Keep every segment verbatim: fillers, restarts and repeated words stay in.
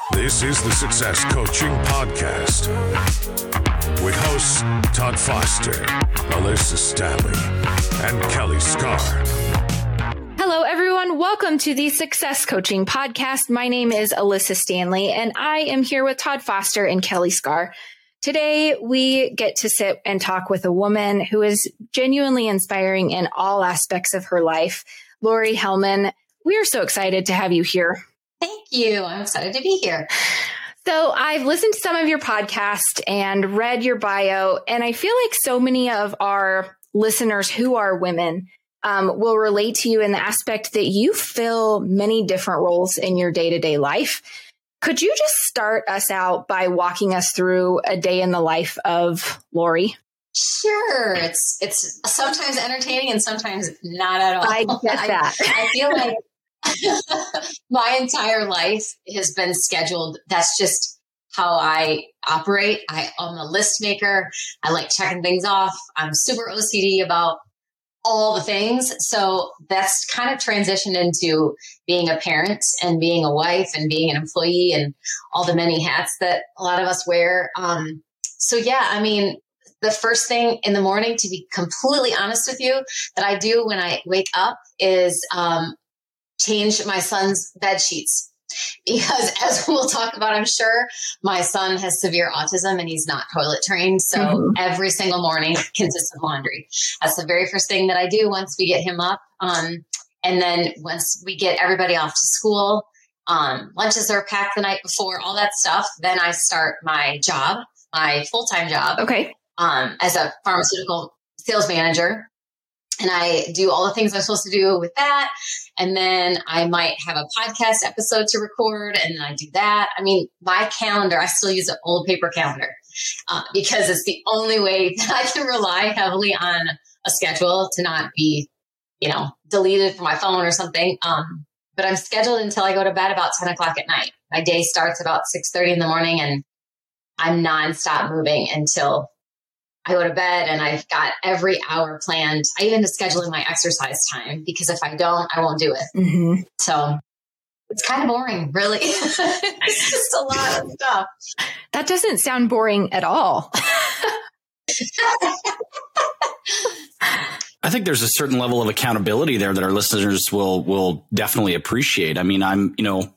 This is the Success Coaching Podcast with hosts Todd Foster, Alyssa Stanley, and Kelly Scar. Hello, everyone. Welcome to the Success Coaching Podcast. My name is Alyssa Stanley, and I am here with Todd Foster and Kelly Scar. Today, we get to sit and talk with a woman who is genuinely inspiring in all aspects of her life, Lori Hellman. We are so excited to have you here. Thank you. I'm excited to be here. So I've listened to some of your podcast and read your bio, and I feel like so many of our listeners who are women um, will relate to you in the aspect that you fill many different roles in your day-to-day life. Could you just start us out by walking us through a day in the life of Lori? Sure. It's it's sometimes entertaining and sometimes not at all. I get that. I, I feel like my entire life has been scheduled. That's just how I operate. I, I'm a list maker. I like checking things off. I'm super O C D about all the things. So that's kind of transitioned into being a parent and being a wife and being an employee and all the many hats that a lot of us wear. Um, so yeah, I mean, the first thing in the morning, to be completely honest with you, that I do when I wake up is um, change my son's bed sheets. Because as we'll talk about, I'm sure, my son has severe autism and he's not toilet trained. So mm-hmm. every single morning consists of laundry. That's the very first thing that I do once we get him up. Um, and then once we get everybody off to school, um, lunches are packed the night before, all that stuff. Then I start my job, my full-time job. Okay. Um, as a pharmaceutical sales manager. And I do all the things I'm supposed to do with that. And then I might have a podcast episode to record, and then I do that. I mean, my calendar, I still use an old paper calendar uh, because it's the only way that I can rely heavily on a schedule to not be, you know, deleted from my phone or something. Um, but I'm scheduled until I go to bed about ten o'clock at night. My day starts about six thirty in the morning, and I'm nonstop moving until I go to bed, and I've got every hour planned. I even schedule in my exercise time because if I don't, I won't do it. Mm-hmm. So it's kind of boring, really. It's just a lot of stuff. That doesn't sound boring at all. I think there's a certain level of accountability there that our listeners will will definitely appreciate. I mean, I'm, you know,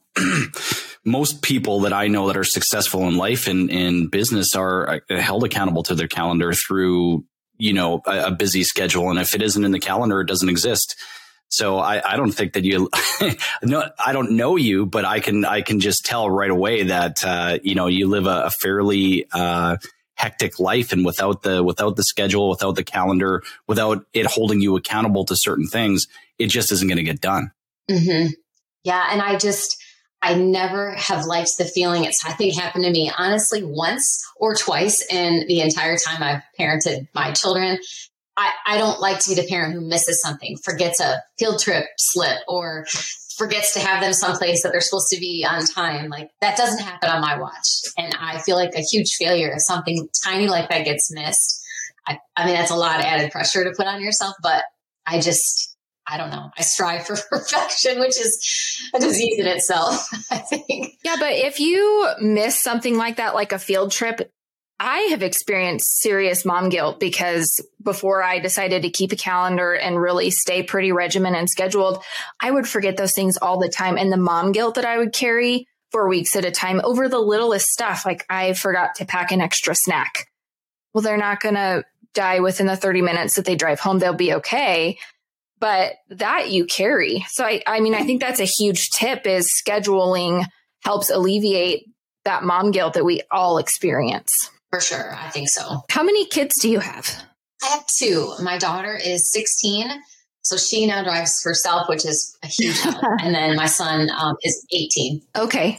most people that I know that are successful in life and in business are held accountable to their calendar through, you know, a, a busy schedule. And if it isn't in the calendar, it doesn't exist. So I, I don't think that you, no, I don't know you, but I can, I can just tell right away that, uh, you know, you live a, a fairly, uh, hectic life, and without the, without the schedule, without the calendar, without it holding you accountable to certain things, it just isn't going to get done. Mm-hmm. Yeah. And I just, I never have liked the feeling. It's, I think, happened to me, honestly, once or twice in the entire time I've parented my children. I, I don't like to be the parent who misses something, forgets a field trip slip, or forgets to have them someplace that they're supposed to be on time. Like, that doesn't happen on my watch. And I feel like a huge failure if something tiny like that gets missed. I, I mean, that's a lot of added pressure to put on yourself, but I just... I don't know. I strive for perfection, which is a disease in itself, I think. Yeah, but if you miss something like that, like a field trip, I have experienced serious mom guilt because before I decided to keep a calendar and really stay pretty regimented and scheduled, I would forget those things all the time. And the mom guilt that I would carry for weeks at a time over the littlest stuff, like I forgot to pack an extra snack. Well, they're not going to die within the thirty minutes that they drive home. They'll be okay. But that you carry. So, I, I mean, I think that's a huge tip is scheduling helps alleviate that mom guilt that we all experience. For sure. I think so. How many kids do you have? I have two. My daughter is sixteen. So she now drives herself, which is a huge help. And then my son um, is eighteen. Okay.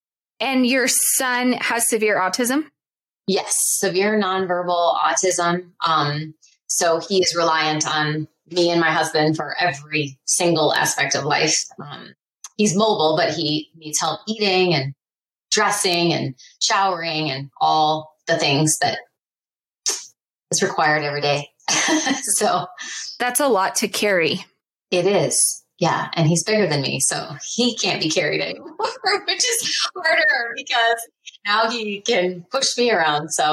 And your son has severe autism? Yes. Severe nonverbal autism. Um, so he is reliant on me and my husband for every single aspect of life. Um, he's mobile, but he needs help eating and dressing and showering and all the things that is required every day. So that's a lot to carry. It is. Yeah. And he's bigger than me, so he can't be carried anymore, which is harder because now he can push me around. So,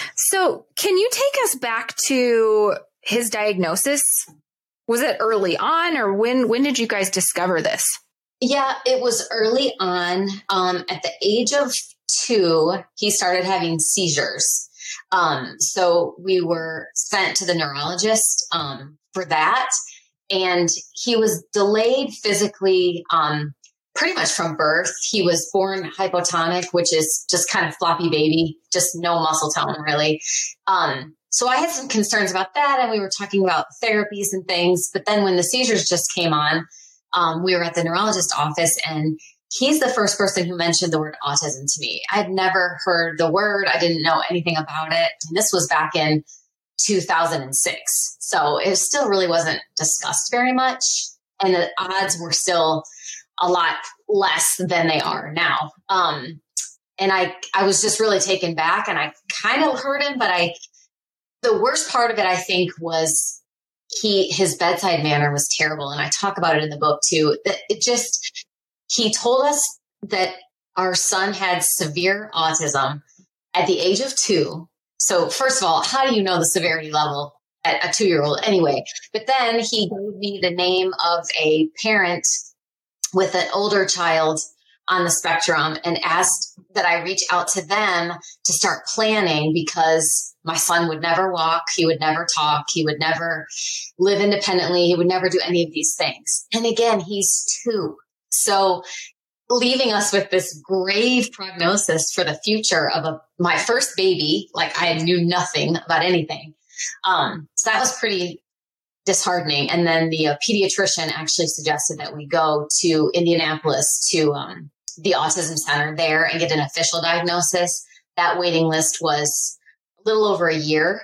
so can you take us back to his diagnosis? Was it early on, or when, when did you guys discover this? Yeah, it was early on. Um, at the age of two, he started having seizures. Um, so we were sent to the neurologist um, for that. And he was delayed physically um, pretty much from birth. He was born hypotonic, which is just kind of floppy baby, just no muscle tone really. Um, so I had some concerns about that. And we were talking about therapies and things. But then when the seizures just came on, um, we were at the neurologist office, and he's the first person who mentioned the word autism to me. I'd never heard the word. I didn't know anything about it. And this was back in two thousand six. So it still really wasn't discussed very much. And the odds were still a lot less than they are now. Um, and I, I was just really taken back, and I kind of heard him, but I, the worst part of it, I think, was he, his bedside manner was terrible. And I talk about it in the book too, that it just, he told us that our son had severe autism at the age of two. So first of all, how do you know the severity level at a two-year-old anyway? But then he gave me the name of a parent with an older child on the spectrum and asked that I reach out to them to start planning, because my son would never walk. He would never talk. He would never live independently. He would never do any of these things. And again, he's two. So leaving us with this grave prognosis for the future of a, my first baby, like I knew nothing about anything. Um, so that was pretty disheartening. And then the uh, pediatrician actually suggested that we go to Indianapolis to um, the autism center there and get an official diagnosis. That waiting list was a little over a year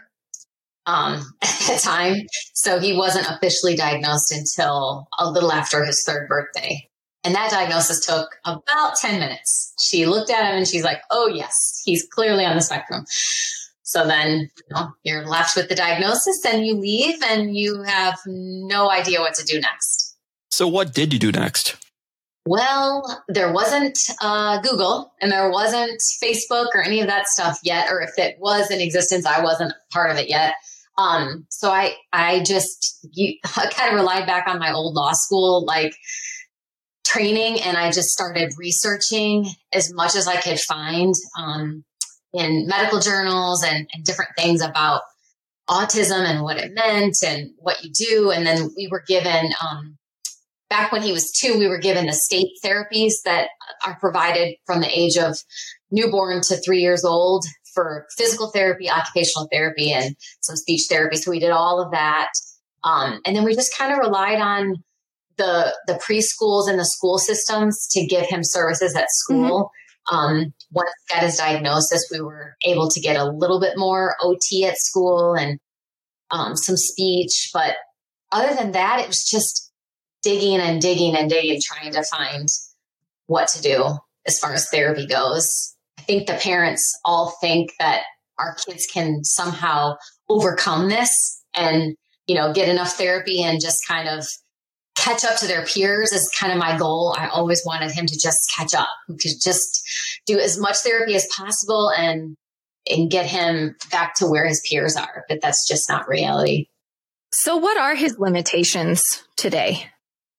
um, at the time. So he wasn't officially diagnosed until a little after his third birthday. And that diagnosis took about ten minutes. She looked at him and she's like, oh, yes, he's clearly on the spectrum. So then you know, you're left with the diagnosis and you leave and you have no idea what to do next. So what did you do next? Well, there wasn't uh, Google and there wasn't Facebook or any of that stuff yet. Or if it was in existence, I wasn't part of it yet. Um, so I, I just you, I kind of relied back on my old law school, like, training. And I just started researching as much as I could find um, in medical journals and, and different things about autism and what it meant and what you do. And then we were given, um, back when he was two, we were given the state therapies that are provided from the age of newborn to three years old for physical therapy, occupational therapy, and some speech therapy. So we did all of that. Um, and then we just kind of relied on the the preschools and the school systems to give him services at school. Mm-hmm. Um, once he got his diagnosis, we were able to get a little bit more O T at school and um, some speech. But other than that, it was just digging and digging and digging, trying to find what to do as far as therapy goes. I think the parents all think that our kids can somehow overcome this and, you know, get enough therapy and just kind of catch up to their peers is kind of my goal. I always wanted him to just catch up, to just do as much therapy as possible and and get him back to where his peers are. But that's just not reality. So what are his limitations today?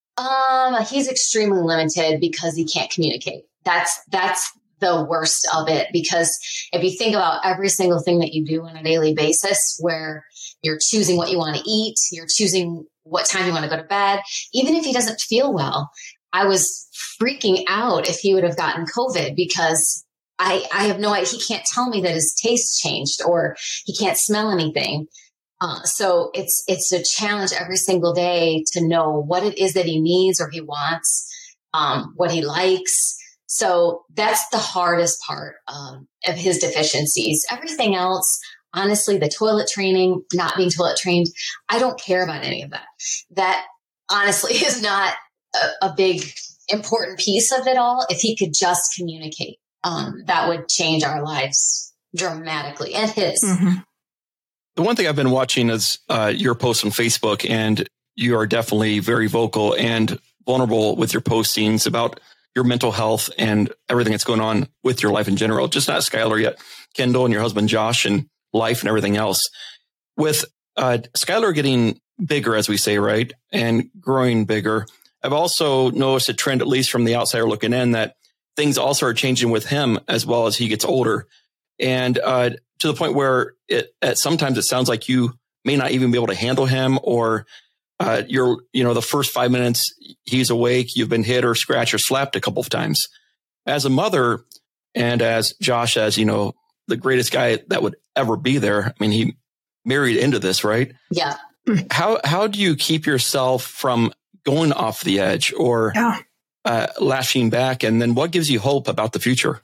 Um, he's extremely limited because he can't communicate. That's that's the worst of it, because if you think about every single thing that you do on a daily basis, where you're choosing what you want to eat, you're choosing what time you want to go to bed, even if he doesn't feel well. I was freaking out if he would have gotten COVID, because I, I have no idea. He can't tell me that his taste changed or he can't smell anything. Uh, so it's, it's a challenge every single day to know what it is that he needs or he wants, um, what he likes. So that's the hardest part um, of his deficiencies. Everything else, honestly, the toilet training, not being toilet trained, I don't care about any of that. That honestly is not a, a big important piece of it all. If he could just communicate, um, that would change our lives dramatically, and his. Mm-hmm. The one thing I've been watching is uh, your posts on Facebook, and you are definitely very vocal. And vulnerable with your postings about your mental health and everything that's going on with your life in general. Just not Skylar yet, Kendall and your husband, Josh, and life and everything else. With uh, Skylar getting bigger, as we say, right, and growing bigger, I've also noticed a trend, at least from the outsider looking in, that things also are changing with him as well as he gets older. And uh, to the point where it, at sometimes it sounds like you may not even be able to handle him, or uh, you're, you know, the first five minutes he's awake, you've been hit or scratched or slapped a couple of times. As a mother, and as Josh, as you know, the greatest guy that would ever be there. I mean, he married into this, right? Yeah. How how do you keep yourself from going off the edge or Yeah. uh, lashing back? And then what gives you hope about the future?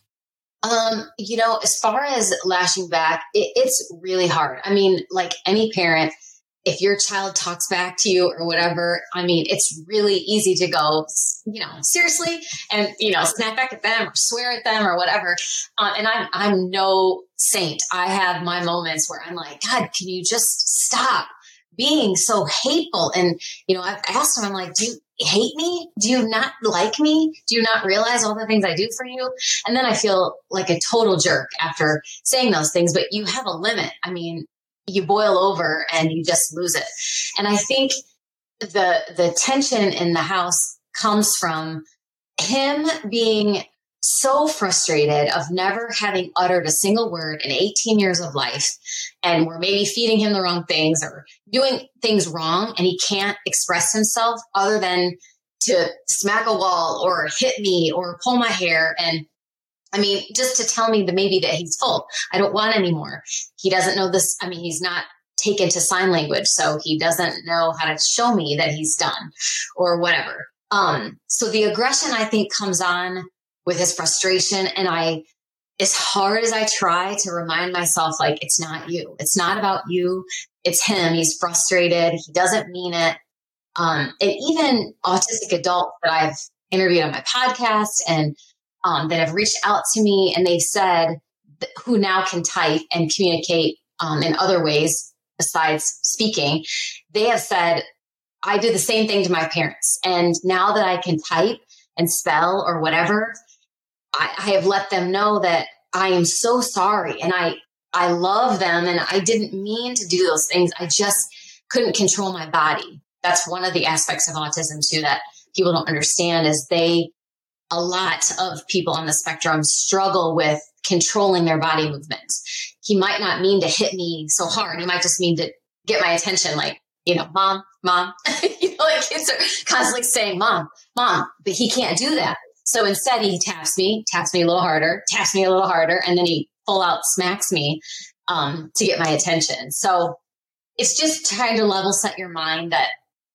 Um, you know, as far as lashing back, it, it's really hard. I mean, like any parent, if your child talks back to you or whatever, I mean, it's really easy to go, you know, seriously, and, you know, snap back at them or swear at them or whatever. Uh, and I'm, I'm no saint. I have my moments where I'm like, God, can you just stop being so hateful? And, you know, I've asked him, I'm like, do you hate me? Do you not like me? Do you not realize all the things I do for you? And then I feel like a total jerk after saying those things, but you have a limit. I mean, you boil over and you just lose it. And I think the, the tension in the house comes from him being so frustrated of never having uttered a single word in eighteen years of life. And we're maybe feeding him the wrong things or doing things wrong. And he can't express himself other than to smack a wall or hit me or pull my hair. And I mean, just to tell me that maybe that he's full. I don't want any more. He doesn't know this. I mean, he's not taken to sign language, so he doesn't know how to show me that he's done or whatever. Um, so the aggression, I think, comes on with his frustration. And I, as hard as I try to remind myself, like, it's not you. It's not about you. It's him. He's frustrated. He doesn't mean it. Um, and even autistic adults that I've interviewed on my podcast and Um, that have reached out to me and they've said, th- who now can type and communicate um, in other ways besides speaking, they have said, I did the same thing to my parents. And now that I can type and spell or whatever, I, I have let them know that I am so sorry. And I, I love them. And I didn't mean to do those things. I just couldn't control my body. That's one of the aspects of autism too, that people don't understand is they, a lot of people on the spectrum struggle with controlling their body movements. He might not mean to hit me so hard. He might just mean to get my attention, like, you know, mom, mom. You know, like kids are constantly saying, mom, mom, but he can't do that. So instead he taps me, taps me a little harder, taps me a little harder, and then he full out smacks me um, to get my attention. So it's just trying to level set your mind that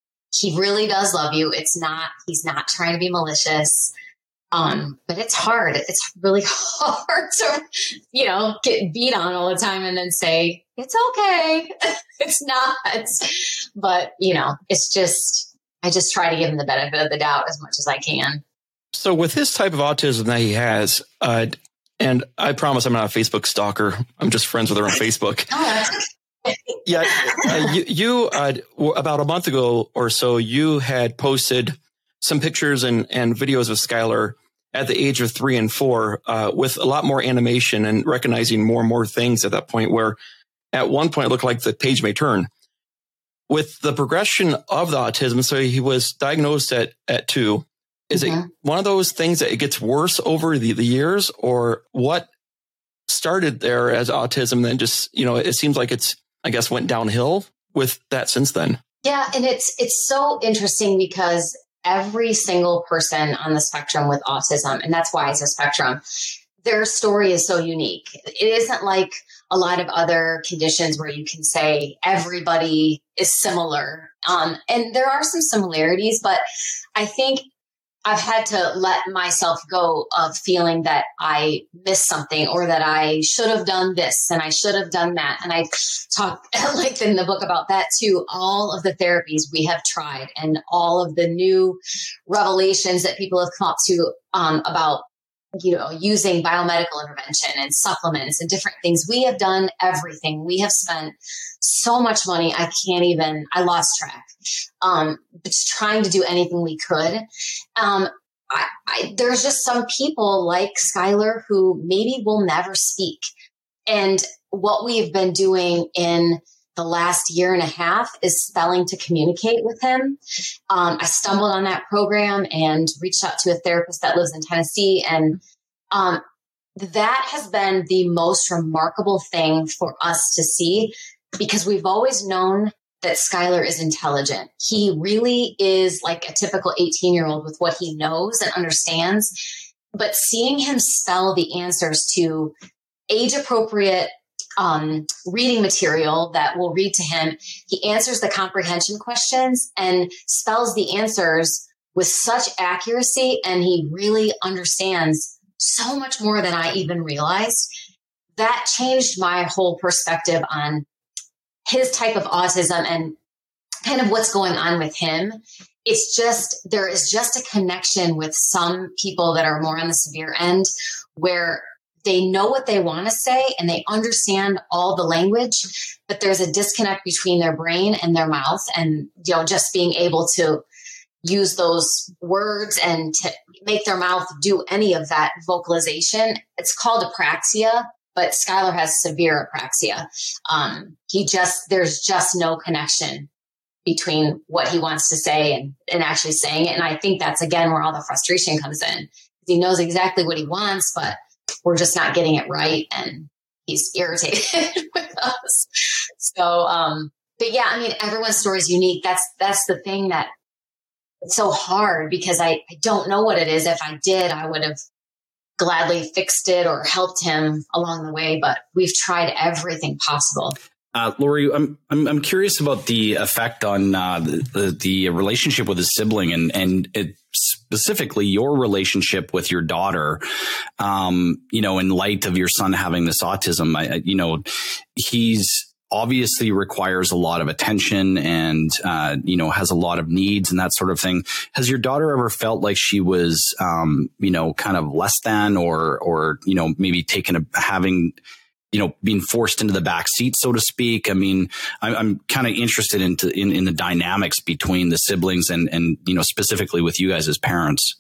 he really does love you. It's not, he's not trying to be malicious. Um, but it's hard. It's really hard to, you know, get beat on all the time and then say, it's okay. It's not. But, you know, it's just, I just try to give him the benefit of the doubt as much as I can. So with his type of autism that he has, uh, and I promise I'm not a Facebook stalker. I'm just friends with her on Facebook. Oh, yeah. Uh, you, you uh, about a month ago or so, you had posted some pictures and, and videos of Skylar at the age of three and four, uh, with a lot more animation and recognizing more and more things at that point, where at one point it looked like the page may turn. With the progression of the autism, so he was diagnosed at, at two. Is mm-hmm. it one of those things that it gets worse over the, the years, or what started there as autism then just, you know, it seems like it's, I guess, went downhill with that since then? Yeah. And it's, it's so interesting because every single person on the spectrum with autism, and that's why it's a spectrum, their story is so unique. It isn't like a lot of other conditions where you can say everybody is similar. Um, and there are some similarities, but I think I've had to let myself go of feeling that I missed something or that I should have done this and I should have done that. And I talk like in the book about that too. All of the therapies we have tried and all of the new revelations that people have come up to um, about you know, using biomedical intervention and supplements and different things. We have done everything. We have spent so much money. I can't even, I lost track. Um, just trying to do anything we could. Um, I, I, there's just some people like Skylar who maybe will never speak. And what we've been doing in the last year and a half is spelling to communicate with him. Um, I stumbled on that program and reached out to a therapist that lives in Tennessee. And um, that has been the most remarkable thing for us to see, because we've always known that Skylar is intelligent. He really is like a typical eighteen year old with what he knows and understands. But seeing him spell the answers to age appropriate Um, reading material that we'll read to him, he answers the comprehension questions and spells the answers with such accuracy. And he really understands so much more than I even realized. That changed my whole perspective on his type of autism and kind of what's going on with him. It's just, there is just a connection with some people that are more on the severe end where they know what they want to say and they understand all the language, but there's a disconnect between their brain and their mouth. And, you know, just being able to use those words and to make their mouth do any of that vocalization. It's called apraxia, but Skylar has severe apraxia. Um, he just, there's just no connection between what he wants to say and, and actually saying it. And I think that's, again, where all the frustration comes in. He knows exactly what he wants, but we're just not getting it right. And he's irritated with us. So, um, but yeah, I mean, everyone's story is unique. That's, that's the thing that it's so hard, because I, I don't know what it is. If I did, I would have gladly fixed it or helped him along the way, but we've tried everything possible. Uh, Lori, I'm, I'm I'm curious about the effect on uh, the, the the relationship with his sibling, and and it, specifically your relationship with your daughter. Um, you know, in light of your son having this autism, I, I, you know, he's obviously requires a lot of attention and uh, you know, has a lot of needs and that sort of thing. Has your daughter ever felt like she was, um, you know, kind of less than, or or you know, maybe taken a having you know, being forced into the back seat, so to speak? I mean, I'm, I'm kind of interested into in, in the dynamics between the siblings and, and, you know, specifically with you guys as parents.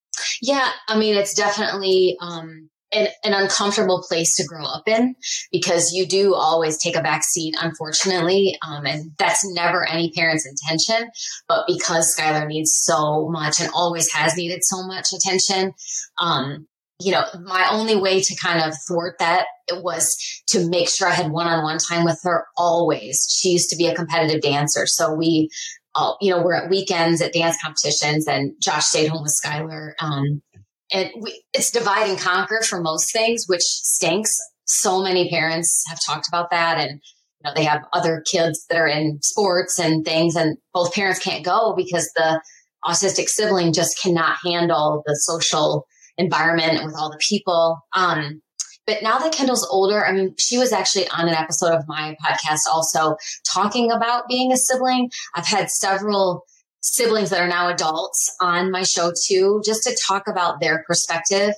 Yeah. I mean, it's definitely, um, an, an uncomfortable place to grow up in, because you do always take a back seat, unfortunately. Um, and that's never any parent's intention, but because Skylar needs so much and always has needed so much attention, um, you know, my only way to kind of thwart that, it was to make sure I had one-on-one time with her always. She used to be a competitive dancer. So we, uh, you know, we're at weekends at dance competitions, and Josh stayed home with Skylar. Um, and we, it's divide and conquer for most things, which stinks. So many parents have talked about that. And, you know, they have other kids that are in sports and things, and both parents can't go because the autistic sibling just cannot handle the social environment with all the people. Um, but now that Kendall's older, I mean, she was actually on an episode of my podcast also talking about being a sibling. I've had several siblings that are now adults on my show too, just to talk about their perspective.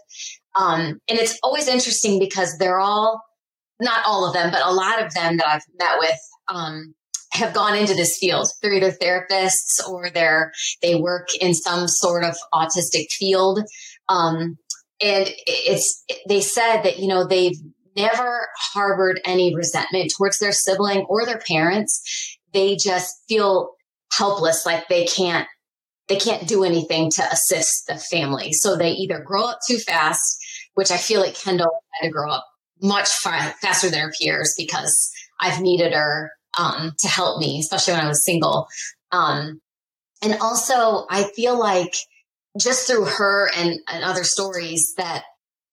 Um, and it's always interesting because they're all, not all of them, but a lot of them that I've met with, um, have gone into this field. They're either therapists or they're, they work in some sort of autistic field. Um, and it's, they said that, you know, they've never harbored any resentment towards their sibling or their parents. They just feel helpless, like they can't, they can't do anything to assist the family. So they either grow up too fast, which I feel like Kendall had to grow up much fa- faster than her peers because I've needed her, um, to help me, especially when I was single. Um, and also I feel like, just through her and, and other stories, that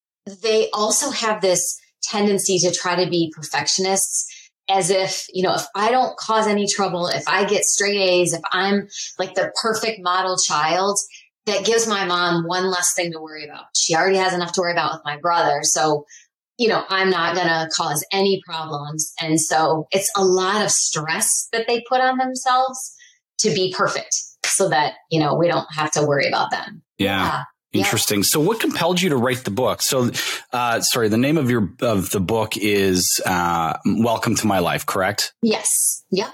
they also have this tendency to try to be perfectionists, as if, you know, if I don't cause any trouble, if I get straight A's, if I'm like the perfect model child, that gives my mom one less thing to worry about. She already has enough to worry about with my brother. So, you know, I'm not going to cause any problems. And so it's a lot of stress that they put on themselves to be perfect, so that, you know, we don't have to worry about them. Yeah. Interesting. Yep. So what compelled you to write the book? So, uh, sorry, the name of your, of the book is, uh, Welcome to My Life, correct? Yes. Yep.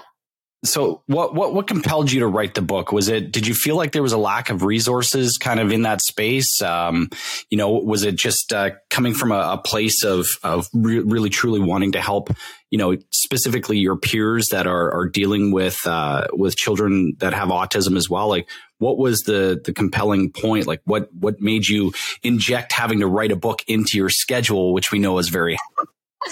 So what, what, what compelled you to write the book? Was it, did you feel like there was a lack of resources kind of in that space? Um, you know, was it just, uh, coming from a, a place of, of re- really truly wanting to help, you know, specifically your peers that are, are dealing with, uh, with children that have autism as well? Like, what was the, the compelling point? Like what, what made you inject having to write a book into your schedule, which we know is very hard?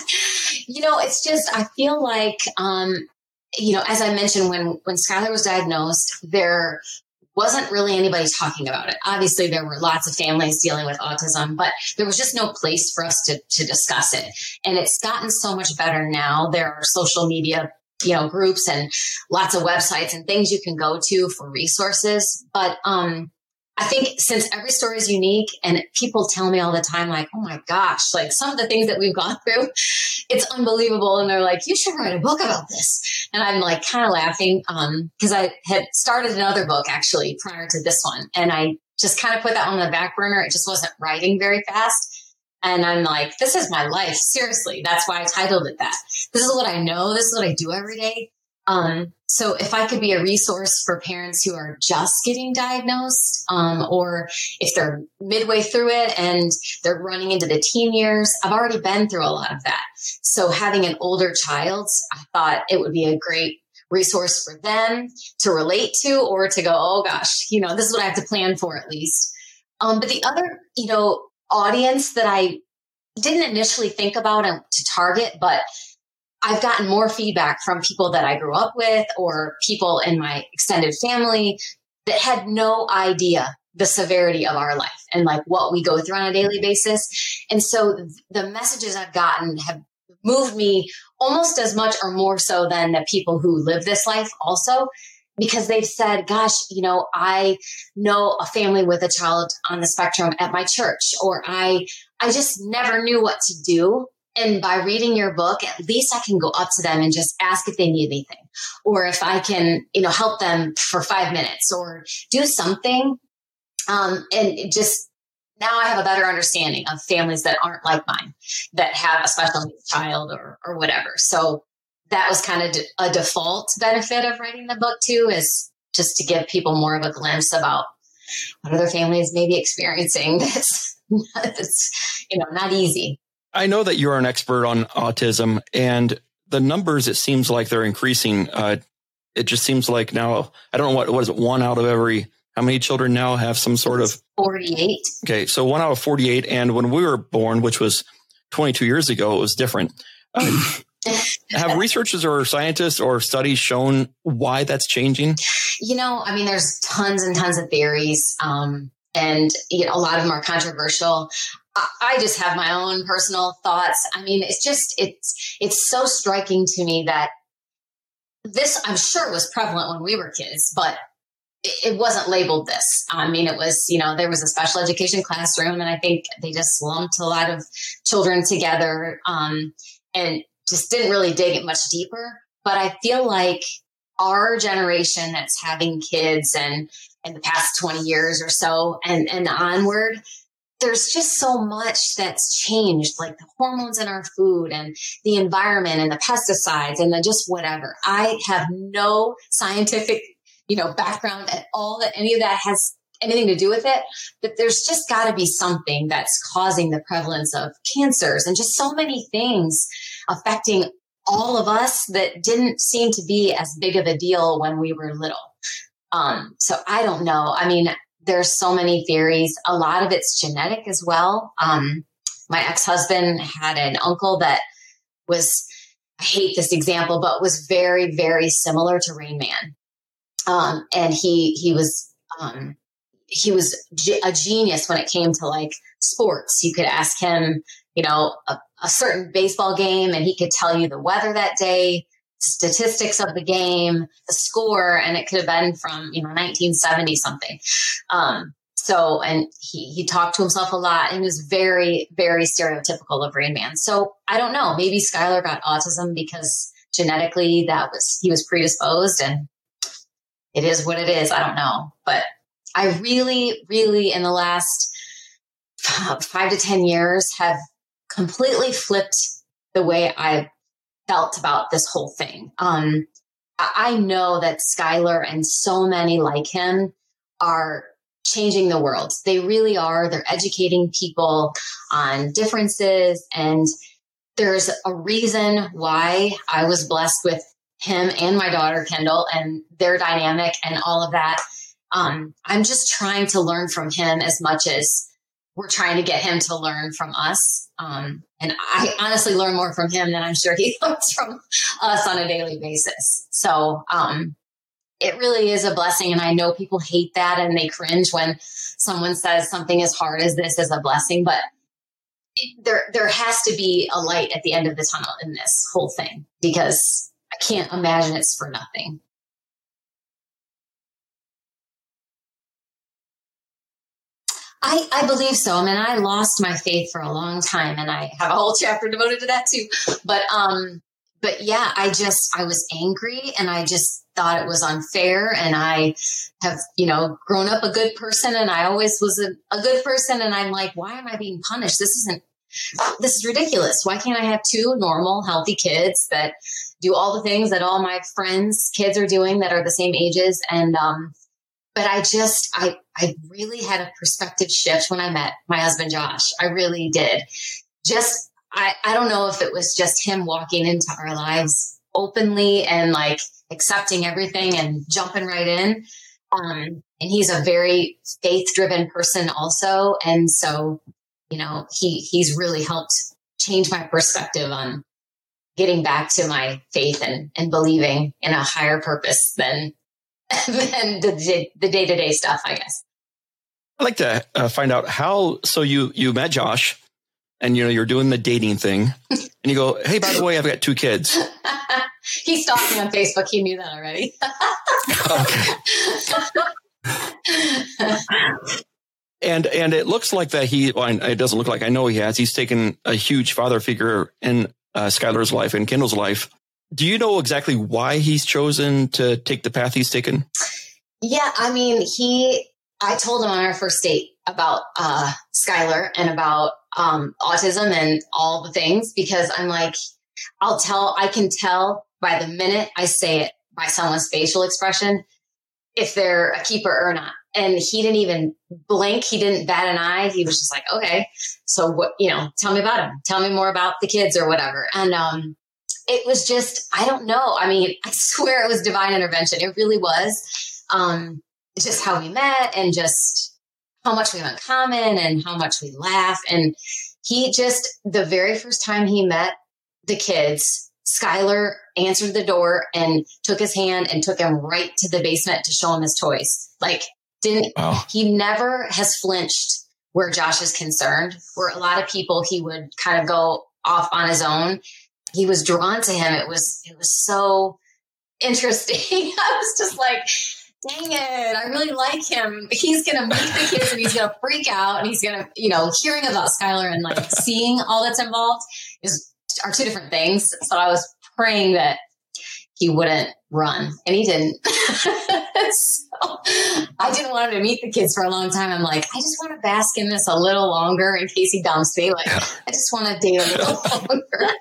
You know, it's just, I feel like, um, you know, as I mentioned, when, when Skylar was diagnosed, there wasn't really anybody talking about it. Obviously, there were lots of families dealing with autism, but there was just no place for us to, to discuss it. And it's gotten so much better now. There are social media, you know, groups and lots of websites and things you can go to for resources. But, um, I think since every story is unique and people tell me all the time, like, oh my gosh, like some of the things that we've gone through, it's unbelievable. And they're like, you should write a book about this. And I'm like kind of laughing um, because I had started another book actually prior to this one. And I just kind of put that on the back burner. It just wasn't writing very fast. And I'm like, this is my life. Seriously. That's why I titled it that. This is what I know. This is what I do every day. Um, so if I could be a resource for parents who are just getting diagnosed, um, or if they're midway through it and they're running into the teen years, I've already been through a lot of that. So having an older child, I thought it would be a great resource for them to relate to or to go, oh gosh, you know, this is what I have to plan for at least. Um, but the other, you know, audience that I didn't initially think about and to target, but I've gotten more feedback from people that I grew up with or people in my extended family that had no idea the severity of our life and like what we go through on a daily basis. And so the messages I've gotten have moved me almost as much or more so than the people who live this life also, because they've said, gosh, you know, I know a family with a child on the spectrum at my church, or I, I just never knew what to do. And by reading your book, at least I can go up to them and just ask if they need anything, or if I can, you know, help them for five minutes or do something. Um, and it just now I have a better understanding of families that aren't like mine, that have a special needs child or, or whatever. So that was kind of a default benefit of writing the book too, is just to give people more of a glimpse about what other families may be experiencing. That's, that's, you know, not easy. I know that you're an expert on autism, and the numbers, it seems like they're increasing. Uh, it just seems like now, I don't know what, what is it? One out of every, how many children now have some sort of forty-eight. Okay. So one out of forty-eight. And when we were born, which was twenty-two years ago, it was different. Uh, have researchers or scientists or studies shown why that's changing? You know, I mean, there's tons and tons of theories. Um, and you know, a lot of them are controversial. I just have my own personal thoughts. I mean, it's just, it's, it's so striking to me that this, I'm sure was prevalent when we were kids, but it wasn't labeled this. I mean, it was, you know, there was a special education classroom, and I think they just lumped a lot of children together, um, and just didn't really dig it much deeper. But I feel like our generation that's having kids and in the past twenty years or so and, and onward, there's just so much that's changed, like the hormones in our food and the environment and the pesticides and the just whatever. I have no scientific, you know, background at all that any of that has anything to do with it, but there's just got to be something that's causing the prevalence of cancers and just so many things affecting all of us that didn't seem to be as big of a deal when we were little. Um, so I don't know. I mean, there's so many theories. A lot of it's genetic as well. Um, my ex-husband had an uncle that was, I hate this example, but was very, very similar to Rain Man. Um, and he, he was, um, he was ge- a genius when it came to like sports. You could ask him, you know, a, a certain baseball game, and he could tell you the weather that day, statistics of the game, the score, and it could have been from, you know, nineteen seventy something. Um, so, and he, he talked to himself a lot, and he was very, very stereotypical of Rain Man. So I don't know, maybe Skylar got autism because genetically that was, he was predisposed, and it is what it is. I don't know, but I really, really in the last five to ten years have completely flipped the way I felt about this whole thing. Um, I know that Skylar and so many like him are changing the world. They really are. They're educating people on differences. And there's a reason why I was blessed with him and my daughter, Kendall, and their dynamic and all of that. Um, I'm just trying to learn from him as much as we're trying to get him to learn from us. Um, and I honestly learn more from him than I'm sure he learns from us on a daily basis. So um, it really is a blessing. And I know people hate that and they cringe when someone says something as hard as this is a blessing, but it, there, there has to be a light at the end of the tunnel in this whole thing, because I can't imagine it's for nothing. I, I believe so. I mean, I lost my faith for a long time, and I have a whole chapter devoted to that too. But, um, but yeah, I just, I was angry, and I just thought it was unfair. And I have, you know, grown up a good person, and I always was a, a good person. And I'm like, why am I being punished? This isn't, this is ridiculous. Why can't I have two normal, healthy kids that do all the things that all my friends' kids are doing that are the same ages? And, um, But I just, I, I really had a perspective shift when I met my husband, Josh. I really did. Just, I, I don't know if it was just him walking into our lives openly and like accepting everything and jumping right in. Um, and he's a very faith driven person also. And so, you know, he, he's really helped change my perspective on getting back to my faith and, and believing in a higher purpose than than the, the day-to-day stuff, I guess. I'd like to uh, find out how, so you, you met Josh and, you know, you're doing the dating thing and you go, hey, by the way, I've got two kids. He stalked me on Facebook. He knew that already. Okay. and, and it looks like that he, well, it doesn't look like, I know he has, he's taken a huge father figure in uh, Skylar's life and Kendall's life. Do you know exactly why he's chosen to take the path he's taken? Yeah, I mean, he, I told him on our first date about uh, Skylar and about um, autism and all the things, because I'm like, I'll tell, I can tell by the minute I say it by someone's facial expression if they're a keeper or not. And he didn't even blink. He didn't bat an eye. He was just like, okay, so what, you know, tell me about him. Tell me more about the kids or whatever. And, um, it was just, I don't know. I mean, I swear it was divine intervention. It really was. Um, just how we met and just how much we have in common and how much we laugh. And he just, the very first time he met the kids, Skylar answered the door and took his hand and took him right to the basement to show him his toys. Like, didn't, wow. He never has flinched where Josh is concerned, where a lot of people, he would kind of go off on his own. He was drawn to him. It was, it was so interesting. I was just like, dang it, I really like him. He's going to meet the kids and he's going to freak out and he's going to, you know, hearing about Skylar and like seeing all that's involved is are two different things. So I was praying that he wouldn't run, and he didn't. So I didn't want him to meet the kids for a long time. I'm like, I just want to bask in this a little longer in case he dumps me. Like, I just want to date a little longer.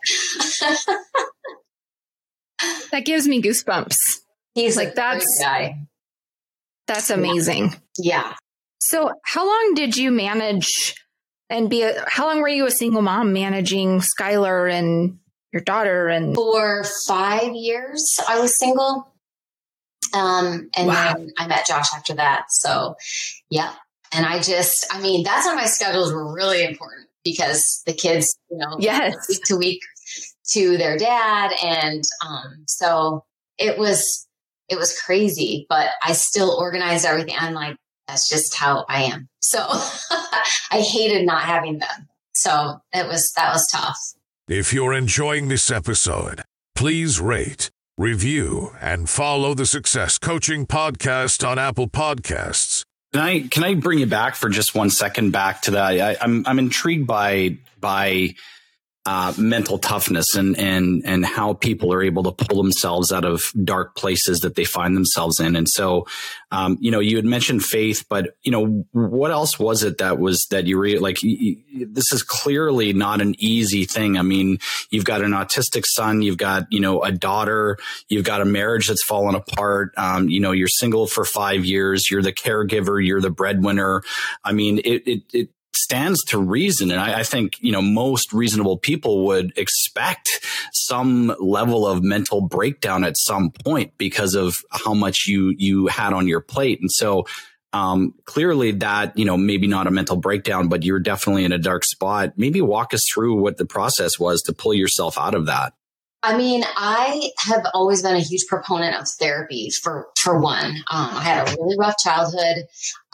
That gives me goosebumps. He's like, that's guy. That's amazing. Yeah. So how long did you manage and be a, how long were you a single mom managing Skylar and your daughter? And for five years I was single. Um, and wow. Then I met Josh after that. So yeah. And I just, I mean, that's when my schedules were really important because the kids, you know, yes. week to week to their dad. And, um, so it was, it was crazy, but I still organized everything. I'm like, that's just how I am. So I hated not having them. So it was, that was tough. If you're enjoying this episode, please rate, review, and follow the Success Coaching Podcast on Apple Podcasts. Can I can I bring you back for just one second back to that? I, I'm I'm intrigued by by uh, mental toughness and, and, and how people are able to pull themselves out of dark places that they find themselves in. And so, um, you know, you had mentioned faith, but, you know, what else was it that was that you re- like, you, this is clearly not an easy thing. I mean, you've got an autistic son, you've got, you know, a daughter, you've got a marriage that's fallen apart. Um, you know, you're single for five years, you're the caregiver, you're the breadwinner. I mean, it, it, it, stands to reason. And I, I think, you know, most reasonable people would expect some level of mental breakdown at some point because of how much you, you had on your plate. And so, um, clearly that, you know, maybe not a mental breakdown, but you're definitely in a dark spot. Maybe walk us through what the process was to pull yourself out of that. I mean, I have always been a huge proponent of therapy for, for one. Um, I had a really rough childhood.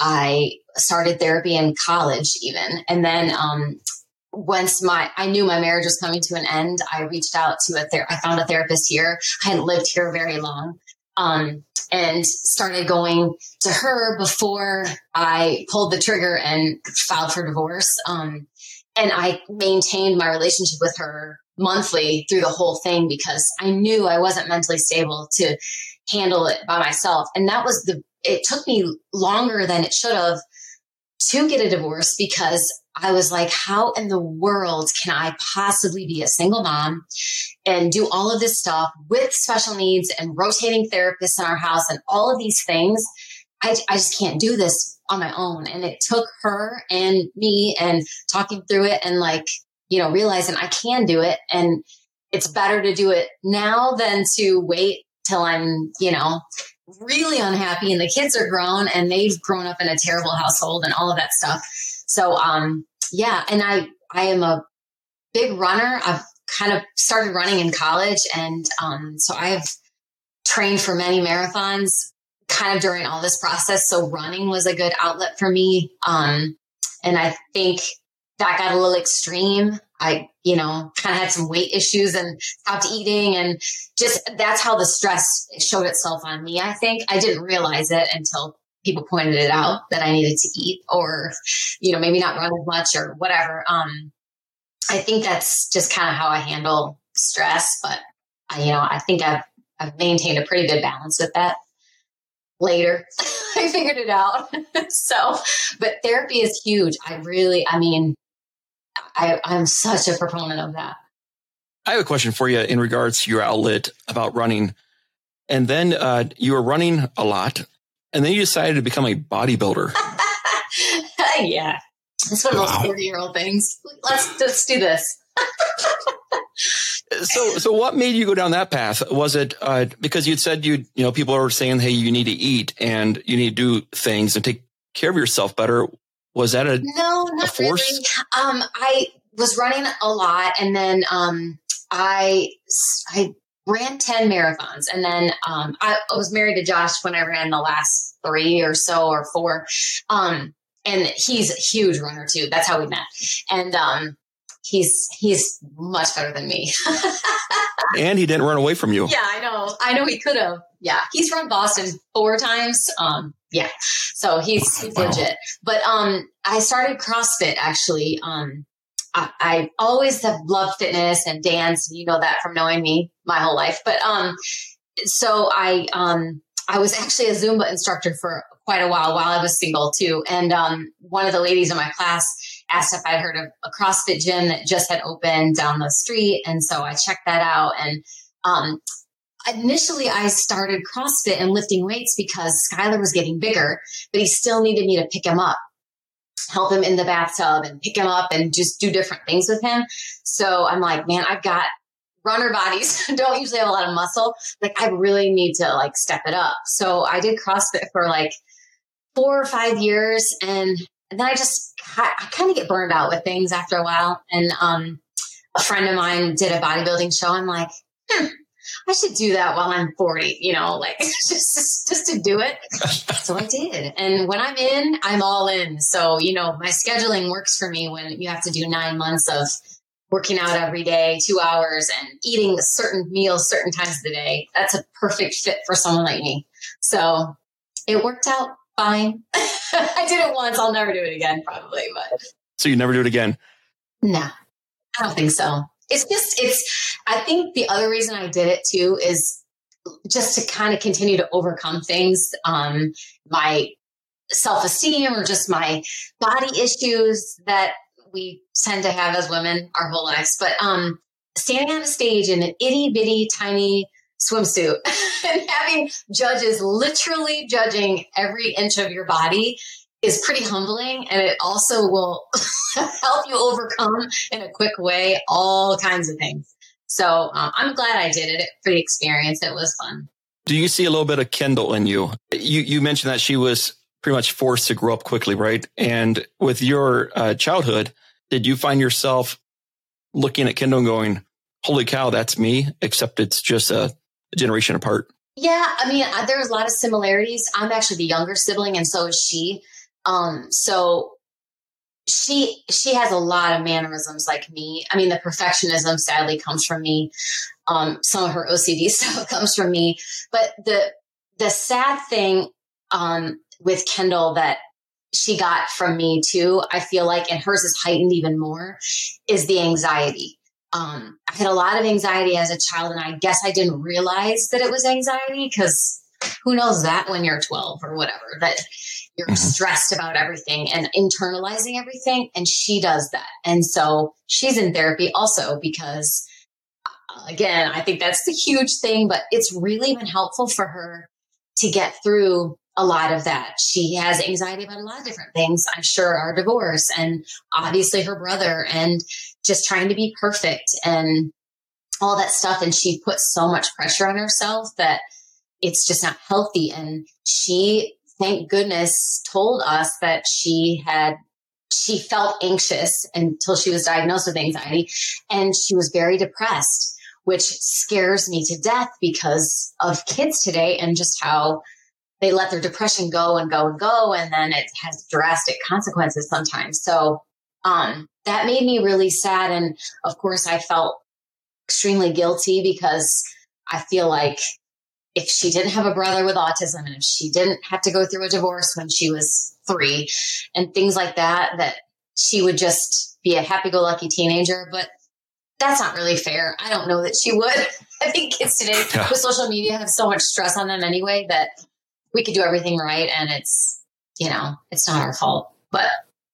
I started therapy in college even. And then, um, once my, I knew my marriage was coming to an end, I reached out to a ther- I found a therapist here. I hadn't lived here very long. Um, and started going to her before I pulled the trigger and filed for divorce. Um, and I maintained my relationship with her monthly through the whole thing because I knew I wasn't mentally stable to handle it by myself. And that was the, it took me longer than it should have to get a divorce because I was like, how in the world can I possibly be a single mom and do all of this stuff with special needs and rotating therapists in our house and all of these things? I, I just can't do this on my own. And it took her and me and talking through it and like, you know, realizing I can do it. And it's better to do it now than to wait till I'm, you know, really unhappy and the kids are grown and they've grown up in a terrible household and all of that stuff. So, um, yeah. And I, I am a big runner. I've kind of started running in college. And, um, so I have trained for many marathons kind of during all this process. So running was a good outlet for me. Um, and I think that got a little extreme. I, you know, kind of had some weight issues and stopped eating and just that's how the stress showed itself on me. I think I didn't realize it until people pointed it out that I needed to eat or, you know, maybe not run as much or whatever. Um, I think that's just kind of how I handle stress, but I, you know, I think I've, I've maintained a pretty good balance with that. Later, I figured it out. So, but therapy is huge. I really, I mean, I, I'm such a proponent of that. I have a question for you in regards to your outlet about running. And then uh, you were running a lot, and then you decided to become a bodybuilder. Yeah. It's one of those forty-year-old things. Let's, let's do this. So, so what made you go down that path? Was it uh, because you'd said you, you know, people are saying, hey, you need to eat and you need to do things and take care of yourself better. Was that a no, not a force? Really. Um, I was running a lot, and then um, I I ran ten marathons, and then um, I, I was married to Josh when I ran the last three or so or four. Um, and he's a huge runner too. That's how we met, and um, he's he's much better than me. And he didn't run away from you. Yeah, I know. I know he could have. Yeah, he's run Boston four times. Um, yeah, so he's, he's Wow. legit. But um, I started CrossFit actually. Um, I, I always have loved fitness and dance. You know that from knowing me my whole life. But um, so I um, I was actually a Zumba instructor for quite a while while I was single too. And um, one of the ladies in my class asked if I'd heard of a CrossFit gym that just had opened down the street. And so I checked that out. And um, initially I started CrossFit and lifting weights because Skylar was getting bigger, but he still needed me to pick him up, help him in the bathtub and pick him up and just do different things with him. So I'm like, man, I've got runner bodies, don't usually have a lot of muscle. Like I really need to like step it up. So I did CrossFit for like four or five years. And And then I just, I kind of get burned out with things after a while. And um, a friend of mine did a bodybuilding show. I'm like, hmm, I should do that while I'm forty, you know, like just, just, just to do it. So I did. And when I'm in, I'm all in. So, you know, my scheduling works for me when you have to do nine months of working out every day, two hours and eating certain meals, certain times of the day. That's a perfect fit for someone like me. So it worked out fine. I did it once. I'll never do it again, probably. But So you never do it again? no, I don't think so. It's just, it's, I think the other reason I did it too is just to kind of continue to overcome things, um, my self-esteem or just my body issues that we tend to have as women our whole lives. But um, standing on a stage in an itty bitty tiny swimsuit and having judges literally judging every inch of your body is pretty humbling. And it also will help you overcome in a quick way all kinds of things. So um, I'm glad I did it for the experience. It was fun. Do you see a little bit of Kendall in you? You you mentioned that she was pretty much forced to grow up quickly, right? And with your uh, childhood, did you find yourself looking at Kendall and going, holy cow, that's me, except it's just a, a generation apart? Yeah, I mean, uh, there's a lot of similarities. I'm actually the younger sibling, and so is she. Um, so she she has a lot of mannerisms like me. I mean, the perfectionism sadly comes from me. Um, some of her O C D stuff comes from me. But the the sad thing um, with Kendall that she got from me too, I feel like, and hers is heightened even more, is the anxiety. Um, I had a lot of anxiety as a child, and I guess I didn't realize that it was anxiety because who knows that when you're twelve or whatever, that you're mm-hmm. stressed about everything and internalizing everything. And she does that. And so she's in therapy also because, again, I think that's the huge thing, but it's really been helpful for her to get through a lot of that. She has anxiety about a lot of different things. I'm sure our divorce and obviously her brother and just trying to be perfect and all that stuff. And she puts so much pressure on herself that it's just not healthy. And she, thank goodness, told us that she had, she felt anxious until she was diagnosed with anxiety, and she was very depressed, which scares me to death because of kids today and just how they let their depression go and go and go. And then it has drastic consequences sometimes. So um, that made me really sad. And of course, I felt extremely guilty because I feel like if she didn't have a brother with autism and if she didn't have to go through a divorce when she was three and things like that, that she would just be a happy-go-lucky teenager. But that's not really fair. I don't know that she would. I think kids today yeah. with social media have so much stress on them anyway that we could do everything right. And it's, you know, it's not our fault. But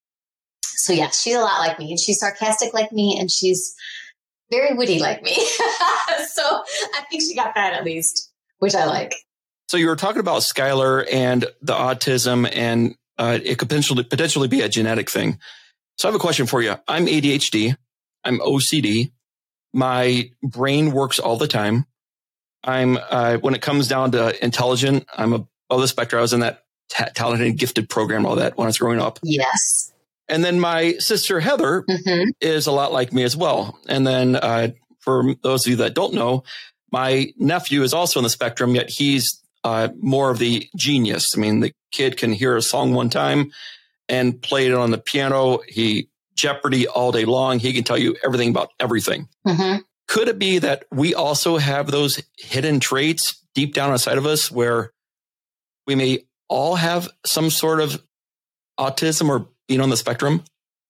so, yeah, she's a lot like me, and she's sarcastic like me, and she's very witty like me. So I think she got that at least, which I like. So you were talking about Skylar and the autism, and uh, it could potentially, potentially be a genetic thing. So I have a question for you. I'm A D H D. I'm O C D. My brain works all the time. I'm, uh, when it comes down to intelligent, I'm above the spectrum. I was in that ta- talented and gifted program, all that when I was growing up. Yes. And then my sister Heather mm-hmm. is a lot like me as well. And then uh, for those of you that don't know, my nephew is also on the spectrum, yet he's uh, more of the genius. I mean, the kid can hear a song one time and play it on the piano. He Jeopardy all day long. He can tell you everything about everything. Mm-hmm. Could it be that we also have those hidden traits deep down inside of us where we may all have some sort of autism or being on the spectrum?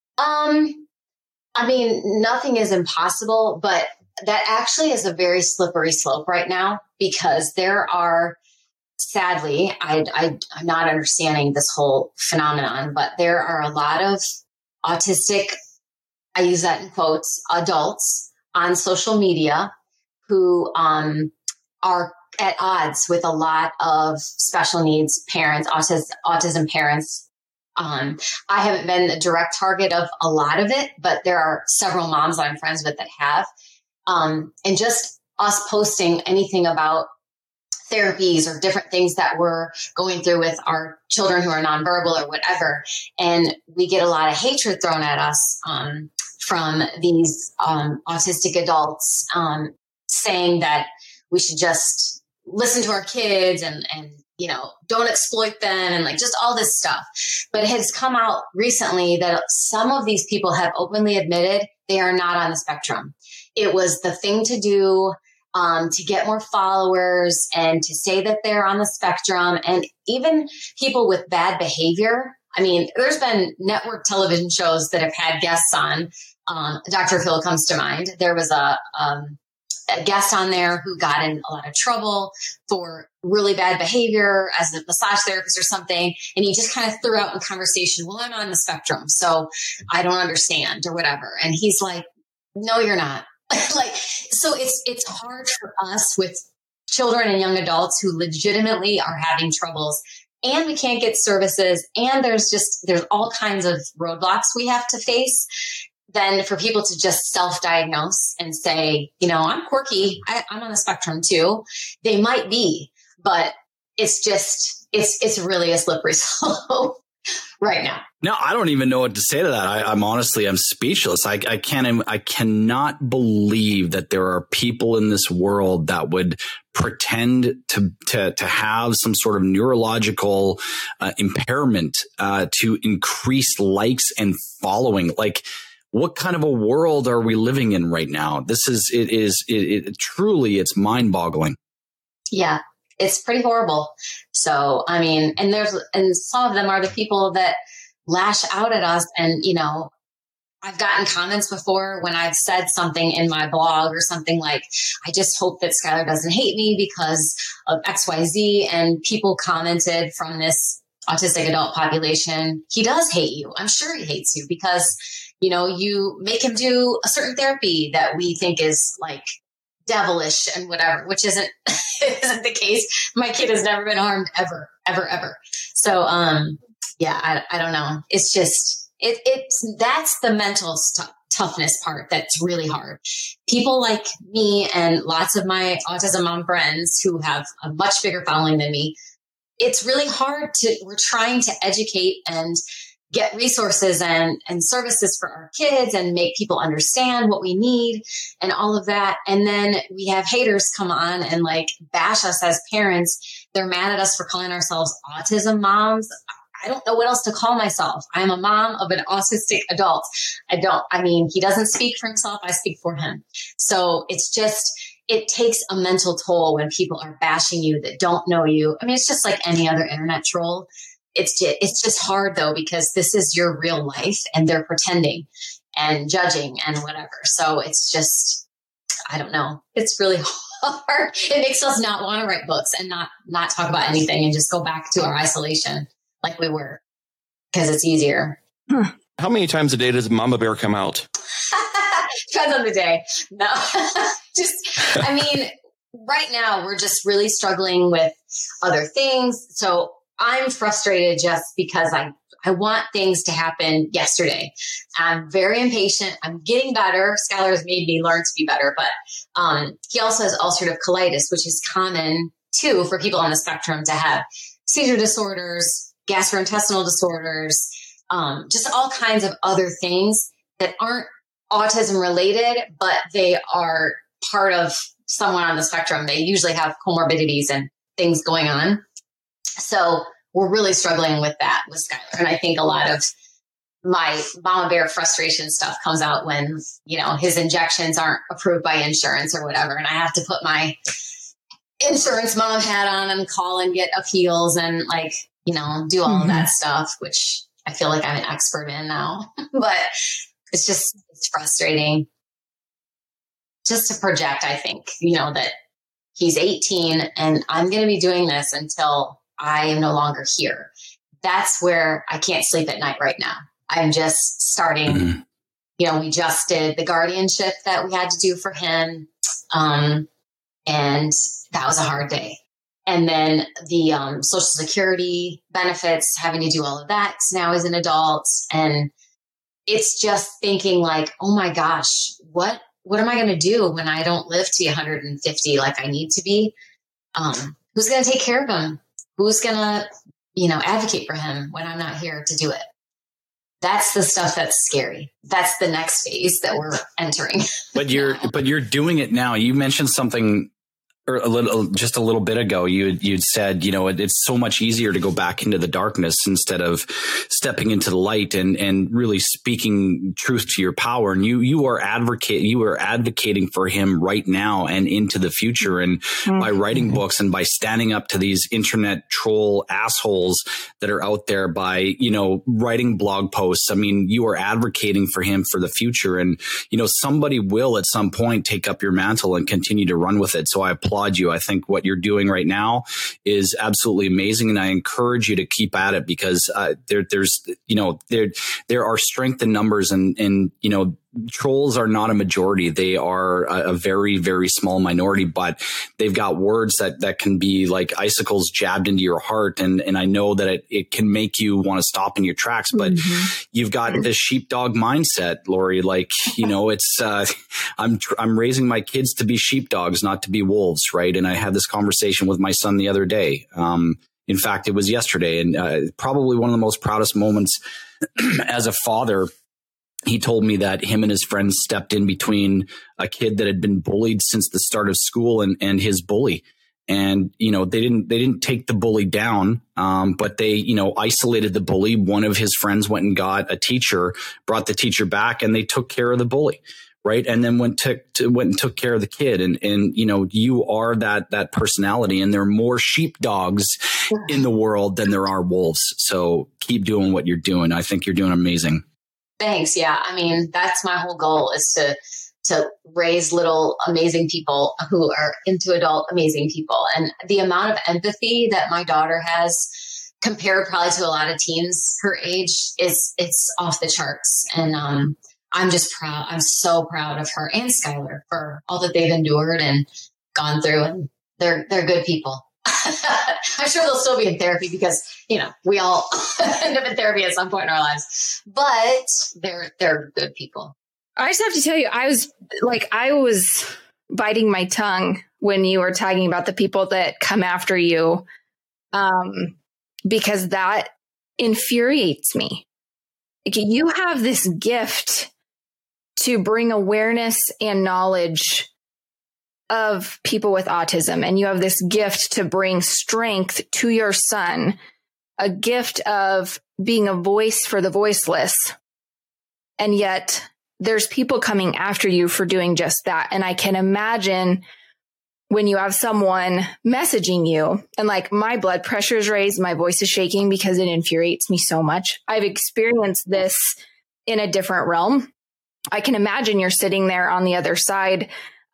Um, I mean, nothing is impossible, but that actually is a very slippery slope right now because there are, sadly, I, I, I'm not understanding this whole phenomenon, but there are a lot of autistic, I use that in quotes, adults on social media who um, are at odds with a lot of special needs parents, autism, autism parents. Um, I haven't been a direct target of a lot of it, but there are several moms that I'm friends with that have. Um, and just us posting anything about therapies or different things that we're going through with our children who are nonverbal or whatever. And we get a lot of hatred thrown at us um, from these um, autistic adults um, saying that we should just listen to our kids and, and, you know, don't exploit them and like just all this stuff. But it has come out recently that some of these people have openly admitted they are not on the spectrum. It was the thing to do um, to get more followers and to say that they're on the spectrum. And even people with bad behavior. I mean, there's been network television shows that have had guests on Um, Doctor Phil comes to mind. There was a, um, a guest on there who got in a lot of trouble for really bad behavior as a massage therapist or something. And he just kind of threw out in conversation, well, I'm on the spectrum, so I don't understand or whatever. And he's like, no, you're not. Like, so it's, it's hard for us with children and young adults who legitimately are having troubles, and we can't get services. And there's just, there's all kinds of roadblocks we have to face. Then for people to just self-diagnose and say, you know, I'm quirky, I, I'm on the spectrum too. They might be, but it's just, it's, it's really a slippery slope right now. No, I don't even know what to say to that. I, I'm honestly, I'm speechless. I, I can't, I cannot believe that there are people in this world that would pretend to, to, to have some sort of neurological uh, impairment uh, to increase likes and following. Like, what kind of a world are we living in right now? This is, it is, it, it truly, it's mind boggling. Yeah. It's pretty horrible. So, I mean, and there's, and some of them are the people that lash out at us. And, you know, I've gotten comments before when I've said something in my blog or something like, I just hope that Skylar doesn't hate me because of X Y Z. And people commented from this autistic adult population, he does hate you. I'm sure he hates you because, you know, you make him do a certain therapy that we think is like devilish and whatever, which isn't isn't the case. My kid has never been harmed ever, ever, ever. So, um, yeah, I, I don't know. It's just it it's that's the mental st- toughness part that's really hard. People like me and lots of my autism mom friends who have a much bigger following than me. It's really hard to. We're trying to educate and get resources and, and services for our kids and make people understand what we need and all of that. And then we have haters come on and like bash us as parents. They're mad at us for calling ourselves autism moms. I don't know what else to call myself. I'm a mom of an autistic adult. I don't, I mean, he doesn't speak for himself. I speak for him. So it's just, it takes a mental toll when people are bashing you that don't know you. I mean, it's just like any other internet troll. It's just, it's just hard though, because this is your real life and they're pretending and judging and whatever. So it's just, I don't know. It's really hard. It makes us not want to write books and not, not talk about anything and just go back to our isolation like we were because it's easier. How many times a day does Mama Bear come out? Depends on the day. No, just, I mean, right now we're just really struggling with other things. So I'm frustrated just because I, I want things to happen yesterday. I'm very impatient. I'm getting better. Skylar has made me learn to be better, but um, he also has ulcerative colitis, which is common too for people on the spectrum to have seizure disorders, gastrointestinal disorders, um, just all kinds of other things that aren't autism related, but they are part of someone on the spectrum. They usually have comorbidities and things going on. So we're really struggling with that with Skylar. And I think a lot of my Mama Bear frustration stuff comes out when, you know, his injections aren't approved by insurance or whatever. And I have to put my insurance mom hat on and call and get appeals and like, you know, do all mm-hmm. of that stuff, which I feel like I'm an expert in now. But it's just, it's frustrating just to project, I think, you know, that he's eighteen and I'm going to be doing this until I am no longer here. That's where I can't sleep at night right now. I'm just starting, mm-hmm. you know, we just did the guardianship that we had to do for him. Um, and that was a hard day. And then the um, Social Security benefits, having to do all of that now as an adult. And it's just thinking like, oh my gosh, what, what am I going to do when I don't live to one hundred fifty like I need to be? Um, who's going to take care of him? Who's going to, you know, advocate for him when I'm not here to do it? That's the stuff that's scary. That's the next phase that we're entering. But you're, but you're doing it now. You mentioned something or a little, just a little bit ago, you you'd said, you know, it, it's so much easier to go back into the darkness instead of stepping into the light and and really speaking truth to your power. And you you are advocate you are advocating for him right now and into the future. And mm-hmm. by writing books and by standing up to these internet troll assholes that are out there, by, you know, writing blog posts. I mean, you are advocating for him for the future. And, you know, somebody will at some point take up your mantle and continue to run with it. So I applaud you. I think what you're doing right now is absolutely amazing. And I encourage you to keep at it, because uh, there, there's, you know, there, there are strength in numbers, and, and, you know, trolls are not a majority. They are a, a very, very small minority, but they've got words that, that can be like icicles jabbed into your heart. And, and I know that it, it can make you want to stop in your tracks, but mm-hmm. you've got this sheepdog mindset, Lori. Like, you know, it's, uh, I'm, tr- I'm raising my kids to be sheepdogs, not to be wolves. Right. And I had this conversation with my son the other day. Um, in fact, it was yesterday, and uh, probably one of the most proudest moments as a father. He told me that him and his friends stepped in between a kid that had been bullied since the start of school and, and his bully. And, you know, they didn't, they didn't take the bully down. Um, but they, you know, isolated the bully. One of his friends went and got a teacher, brought the teacher back, and they took care of the bully. Right. And then went to, to went and took care of the kid. And, and, you know, you are that, that personality, and there are more sheepdogs in the world than there are wolves. So keep doing what you're doing. I think you're doing amazing. Thanks. Yeah. I mean, that's my whole goal, is to, to raise little amazing people who are into adult amazing people. And the amount of empathy that my daughter has compared probably to a lot of teens her age is, it's off the charts. And, um, I'm just proud. I'm so proud of her and Skylar for all that they've endured and gone through. And they're, they're good people. I'm sure they'll still be in therapy, because, you know, we all end up in therapy at some point in our lives, but they're, they're good people. I just have to tell you, I was like, I was biting my tongue when you were talking about the people that come after you, um, because that infuriates me. Like, you have this gift to bring awareness and knowledge of people with autism. And you have this gift to bring strength to your son, a gift of being a voice for the voiceless. And yet there's people coming after you for doing just that. And I can imagine when you have someone messaging you and like, my blood pressure is raised, my voice is shaking because it infuriates me so much. I've experienced this in a different realm. I can imagine you're sitting there on the other side,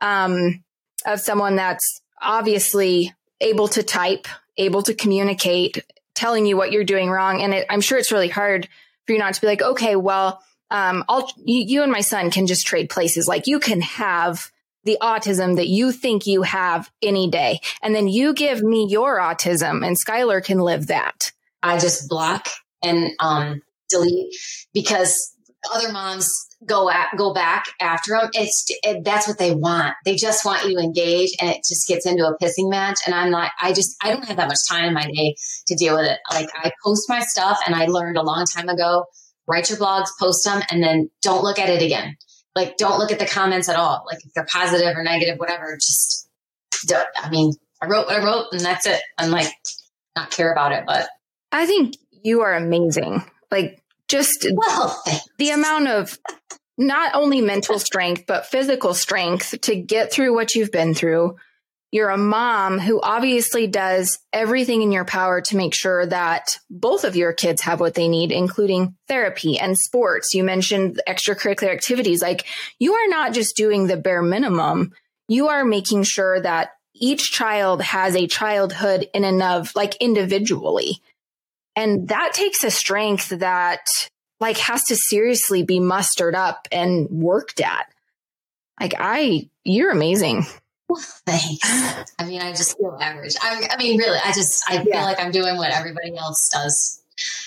um, of someone that's obviously able to type, able to communicate, telling you what you're doing wrong. And it, I'm sure it's really hard for you not to be like, okay, well, um, I'll, you, you and my son can just trade places. Like, you can have the autism that you think you have any day, and then you give me your autism, and Skylar can live that. I just block and um, delete, because other moms go at, go back after them. It's it, that's what they want. They just want you to engage, and it just gets into a pissing match. And I'm like, I just, I don't have that much time in my day to deal with it. Like, I post my stuff, and I learned a long time ago, write your blogs, post them, and then don't look at it again. Like, don't look at the comments at all. Like, if they're positive or negative, whatever, just don't. I mean, I wrote what I wrote, and that's it. I'm like, not care about it, but I think you are amazing. Like, just well, the amount of not only mental strength, but physical strength to get through what you've been through. You're a mom who obviously does everything in your power to make sure that both of your kids have what they need, including therapy and sports. You mentioned extracurricular activities. Like, you are not just doing the bare minimum. You are making sure that each child has a childhood in and of, like, individually. And that takes a strength that, like, has to seriously be mustered up and worked at. Like, I, you're amazing. Well, thanks. I mean, I just feel average. I, I mean, really, I just, I feel Yeah. like I'm doing what everybody else does.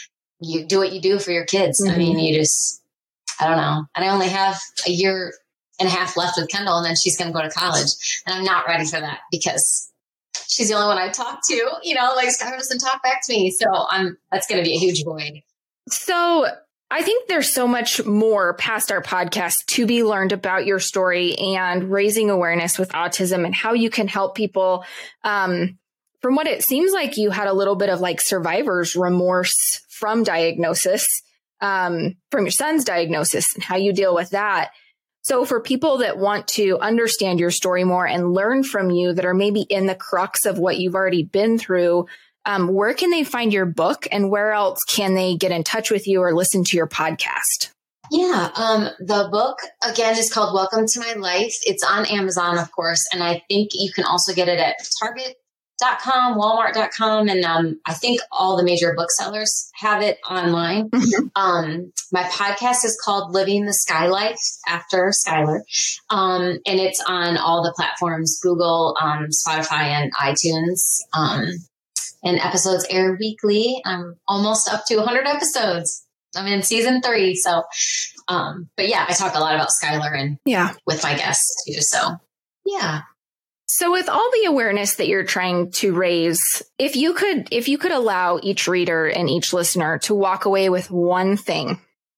You do what you do for your kids. Mhm. I mean, you just, I don't know. And I only have a year and a half left with Kendall, and then she's going to go to college. And I'm not ready for that, because she's the only one I talk to, you know, like, Skylar doesn't talk back to me. So I'm, that's going to be a huge void. So I think there's so much more past our podcast to be learned about your story and raising awareness with autism and how you can help people. Um, from what it seems like, you had a little bit of like survivor's remorse from diagnosis, um, from your son's diagnosis and how you deal with that. So for people that want to understand your story more and learn from you that are maybe in the crux of what you've already been through, Um, where can they find your book and where else can they get in touch with you or listen to your podcast? Yeah, um, the book, again, is called Welcome to My Life. It's on Amazon, of course, and I think you can also get it at Target dot com, Walmart dot com, and um, I think all the major booksellers have it online. Mm-hmm. Um, my podcast is called Living the Sky Life, after Skylar, um, and it's on all the platforms, Google, um, Spotify, and iTunes. Um, And episodes air weekly. I'm almost up to one hundred episodes. I'm in season three. So, um, but yeah, I talk a lot about Skylar and yeah, with my guests too. So, yeah. So with all the awareness that you're trying to raise, if you could, if you could allow each reader and each listener to walk away with one thing,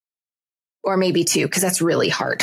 or maybe two, because that's really hard,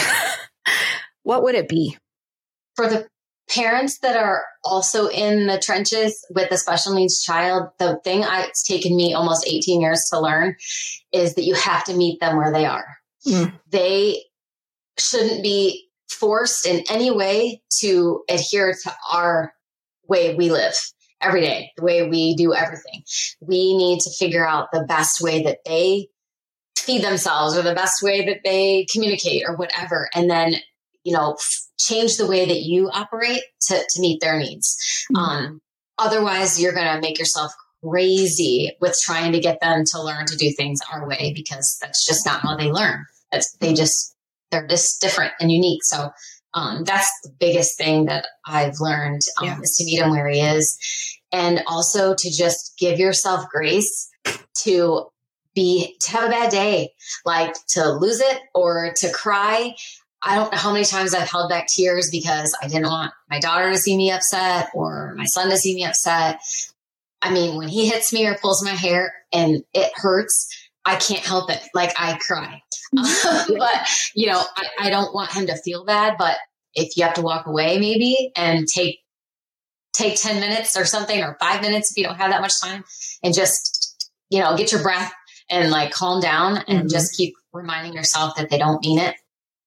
what would it be? For the parents that are also in the trenches with a special needs child, the thing I, it's taken me almost eighteen years to learn is that you have to meet them where they are. Mm. They shouldn't be forced in any way to adhere to our way we live every day, the way we do everything. We need to figure out the best way that they feed themselves or the best way that they communicate or whatever. And then, you know, change the way that you operate to, to meet their needs. Mm-hmm. Um, otherwise, you're going to make yourself crazy with trying to get them to learn to do things our way, because that's just not how they learn. That's, they just, they're just different and unique. So um, that's the biggest thing that I've learned um, yeah. is to meet him where he is. And also to just give yourself grace to be, to have a bad day, like to lose it or to cry. I don't know how many times I've held back tears because I didn't want my daughter to see me upset or my son to see me upset. I mean, when he hits me or pulls my hair and it hurts, I can't help it. Like I cry. But, you know, I, I don't want him to feel bad. But if you have to walk away maybe and take take ten minutes or something, or five minutes if you don't have that much time, and just, you know, get your breath and like calm down and mm-hmm. just keep reminding yourself that they don't mean it.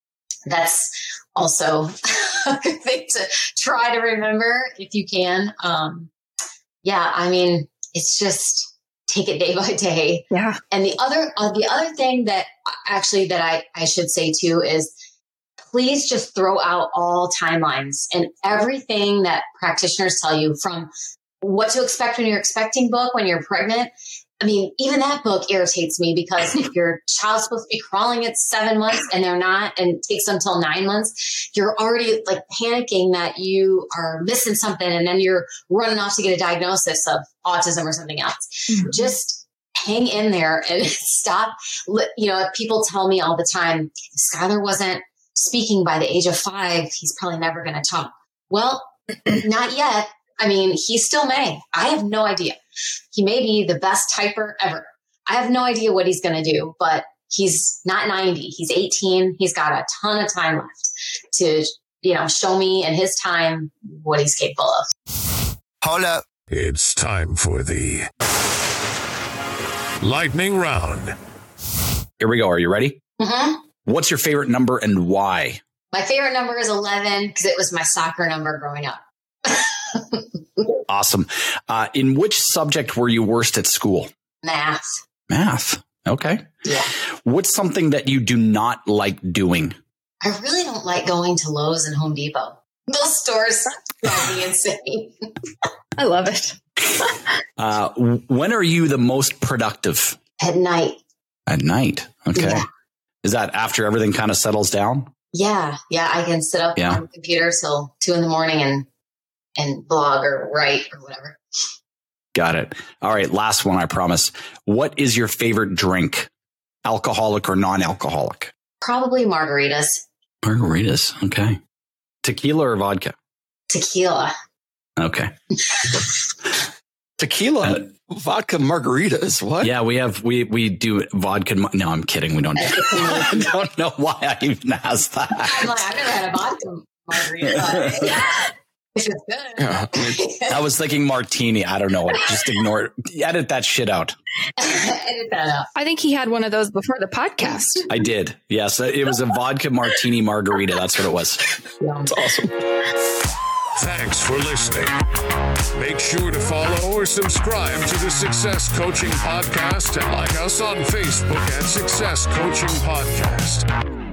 That's also a good thing to try to remember if you can. Um, yeah, I mean, it's just take it day by day. Yeah. And the other, uh, the other thing that actually that I, I should say too is please just throw out all timelines and everything that practitioners tell you, from what to expect when you're expecting book, when you're pregnant. I mean, even that book irritates me, because if your child's supposed to be crawling at seven months and they're not, and it takes them till nine months, you're already like panicking that you are missing something. And then you're running off to get a diagnosis of autism or something else. Mm-hmm. Just hang in there and stop. You know, people tell me all the time, if Skylar wasn't speaking by the age of five, he's probably never going to talk. Well, not yet. I mean, he still may. I have no idea. He may be the best typer ever. I have no idea what he's going to do, but he's not ninety. He's eighteen. He's got a ton of time left to, you know, show me in his time what he's capable of. Hold up. It's time for the lightning round. Here we go. Are you ready? Mm-hmm. What's your favorite number and why? My favorite number is eleven because it was my soccer number growing up. Awesome. Uh, in which subject were you worst at school? Math. Math. Okay. Yeah. What's something that you do not like doing? I really don't like going to Lowe's and Home Depot. Those stores drive me insane. I love it. uh, when are you the most productive? At night. At night. Okay. Yeah. Is that after everything kind of settles down? Yeah. Yeah. I can sit up yeah. on the computer till two in the morning and and blog or write or whatever. Got it. All right. Last one, I promise. What is your favorite drink? Alcoholic or non-alcoholic? Probably margaritas. Margaritas. Okay. Tequila or vodka? Tequila. Okay. Tequila, uh, vodka margaritas. What? Yeah, we have, we, we do vodka. No, I'm kidding. We don't. I don't know why I even asked that. I'm like, I've never had a vodka margarita. Which is good. Yeah. I was thinking martini. I don't know what. Just ignore it. Edit that shit out. Edit that out. I think he had one of those before the podcast. I did. Yes. It was a vodka martini margarita. That's what it was. That's awesome. Thanks for listening. Make sure to follow or subscribe to the Success Coaching Podcast and like us on Facebook at Success Coaching Podcast.